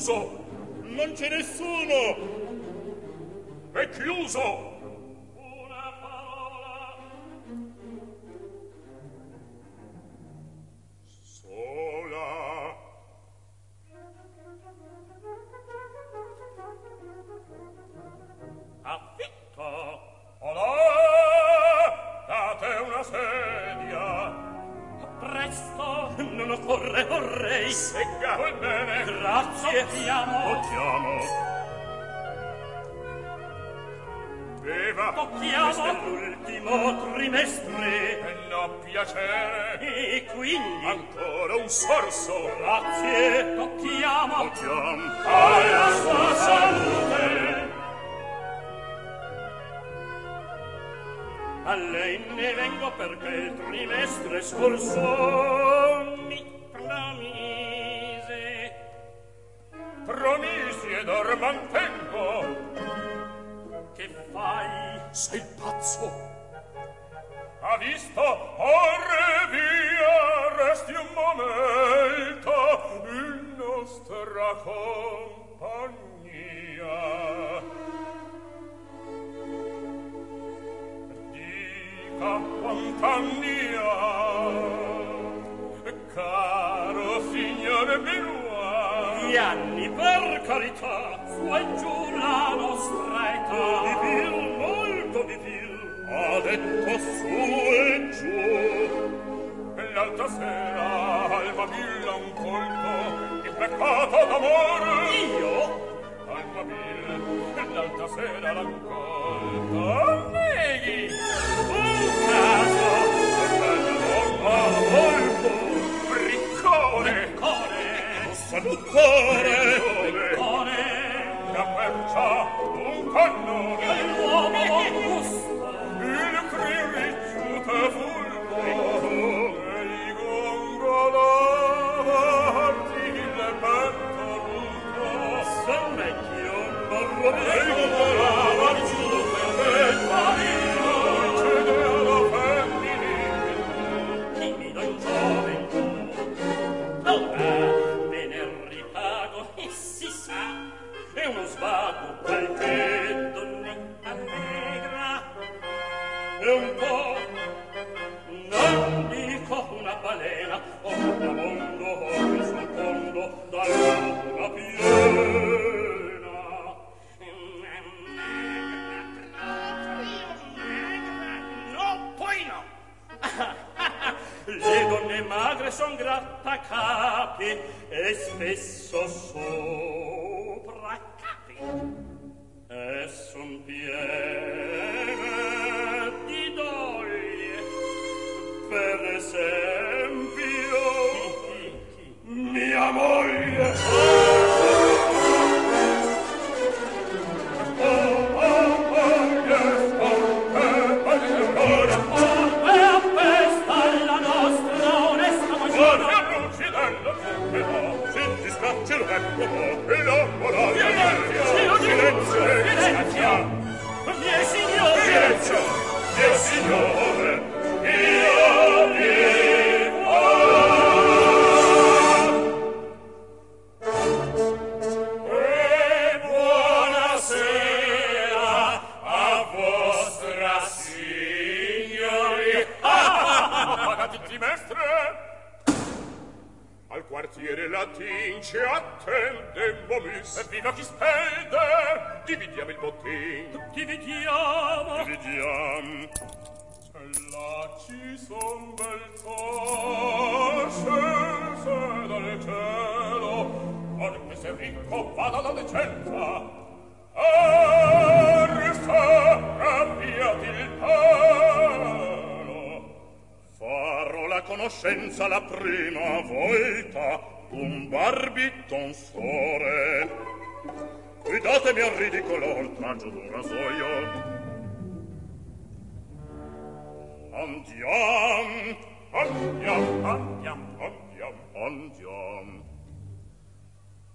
chiuso. Non c'è nessuno. È chiuso. Una parola. Sola. Affitto. Olà, date una sedia. Presto. Non occorre, vorrei. Segga quel bene. Grazie. Tocchiamo. Beva. Questo è l'ultimo trimestre. E no piacere. E quindi ancora un sorso. Grazie. Tocchiamo. Alla sua salute. A lei ne vengo perché il trimestre scorso mi promise. Promisi ed or mantengo. Che fai? Sei pazzo? Ha visto? Orre via, resti un momento in nostra compagnia. Dica quant'anni ha, caro signore Benoit. Gli anni, per carità, su e giù la nostra età. Di più, molto di più. Ha detto su e giù. E l'altra sera al Mabilla un colpo di peccato d'amore. Io? Al Mabilla, e l'altra sera l'han colto. Neghi! Un caso! Ma molto! Briccone! Salutare! Briccone! La percia, un cannone! L'uomo buon gusto! Il cricciute fulgo! E i gongolati il pentoruto! San vecchio non rovesco giù per marino! Cede alla femminile! Timido in gioventù! Ora ve ne ripago e si sa, è uno svago qualche donnetta allegra. E un po', non dico una balena, o un mondo o il suo fondo dalla luna piena. No, poi no! Le donne magre son grattacapi e spesso sopra capi e son piene di doglie. Per esempio mia moglie. Signore, io vivo. E buonasera a vostra signori. Pagati il trimestre? Al quartiere latin ci attendemmo miss. Evviva chi spende! Dividiamo il bottin. Dividiamo. Là ci son bel sol scese dal cielo. Or che se ricco vada la decenza. Arsa, abbiati il palo. Farò la conoscenza la prima volta d'un barbitonsore. Guidatemi al ridicolo oltraggio d'un rasoio. Andiam.